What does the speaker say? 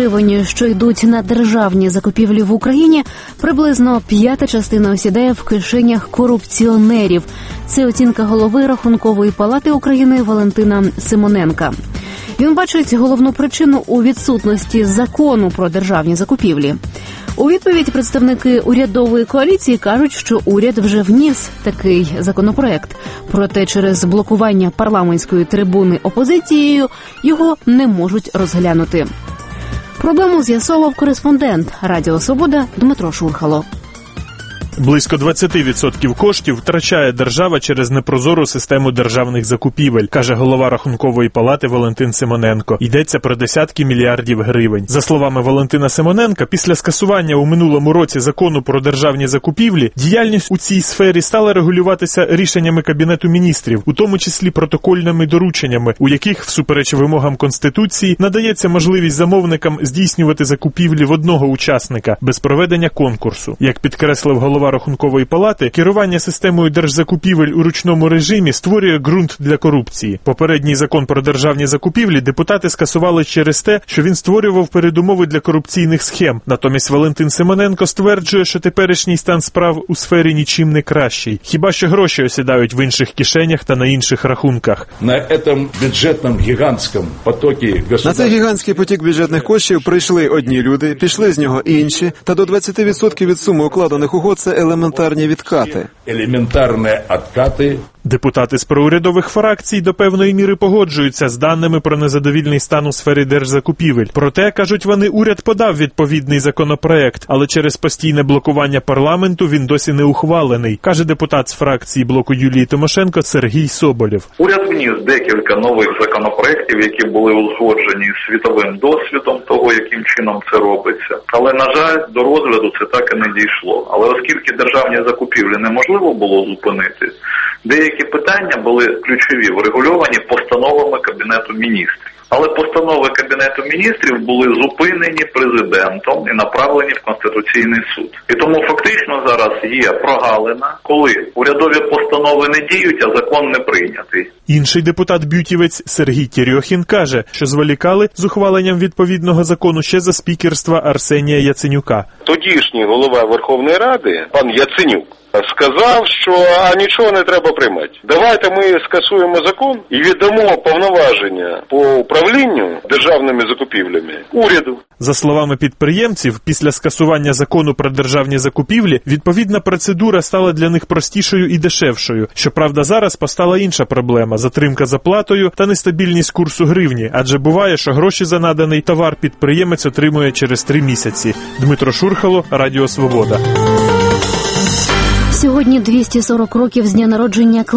гривень, що йдуть на державні закупівлі в Україні, приблизно 1/5 осідає в кишенях корупціонерів. Це оцінка голови Рахункової палати України Валентина Симоненка. Він бачить головну причину у відсутності закону про державні закупівлі. У відповідь представники урядової коаліції кажуть, що уряд вже вніс такий законопроект. Проте через блокування парламентської трибуни опозицією його не можуть розглянути. Проблему з'ясовував кореспондент Радіо Свобода Дмитро Шурхало. Близько 20% коштів втрачає держава через непрозору систему державних закупівель, каже голова Рахункової палати Валентин Симоненко. Йдеться про десятки мільярдів гривень. За словами Валентина Симоненка, після скасування у минулому році закону про державні закупівлі, діяльність у цій сфері стала регулюватися рішеннями Кабінету міністрів, у тому числі протокольними дорученнями, у яких, всупереч вимогам Конституції, надається можливість замовникам здійснювати закупівлі в одного учасника без проведення конкурсу. Як підкреслив голова Рахункової палати, керування системою держзакупівель у ручному режимі створює ґрунт для корупції. Попередній закон про державні закупівлі депутати скасували через те, що він створював передумови для корупційних схем. Натомість Валентин Симоненко стверджує, що теперішній стан справ у сфері нічим не кращий. Хіба що гроші осідають в інших кишенях та на інших рахунках. На цей гігантський потік бюджетних коштів прийшли одні люди, пішли з нього інші, та до 20% від суми укладених угод – це елементарні відкати. Депутати з проурядових фракцій до певної міри погоджуються з даними про незадовільний стан у сфері держзакупівель. Проте, кажуть вони, уряд подав відповідний законопроект, але через постійне блокування парламенту він досі не ухвалений, каже депутат з фракції блоку Юлії Тимошенко Сергій Соболєв. Уряд вніс декілька нових законопроєктів, які були узгоджені світовим досвідом того, яким чином це робиться. Але, на жаль, до розгляду це так і не дійшло. Але оскільки державні закупівлі неможливо було зупинити, деякі питання були ключові, врегульовані постановами Кабінету міністрів. Але постанови Кабінету міністрів були зупинені президентом і направлені в Конституційний суд. І тому фактично зараз є прогалина, коли урядові постанови не діють, а закон не прийнятий. Інший депутат-бютівець Сергій Терьохін каже, що зволікали з ухваленням відповідного закону ще за спікерства Арсенія Яценюка. Тодішній голова Верховної Ради, пан Яценюк, сказав, що нічого не треба приймати. Давайте ми скасуємо закон і віддамо повноваження по управлінню державними закупівлями уряду. За словами підприємців, після скасування закону про державні закупівлі, відповідна процедура стала для них простішою і дешевшою. Щоправда, зараз постала інша проблема – затримка з оплатою та нестабільність курсу гривні, адже буває, що гроші за наданий товар підприємець отримує через 3 місяці. Дмитро Шурхало, Радіо Свобода. Сьогодні 240 років з дня народження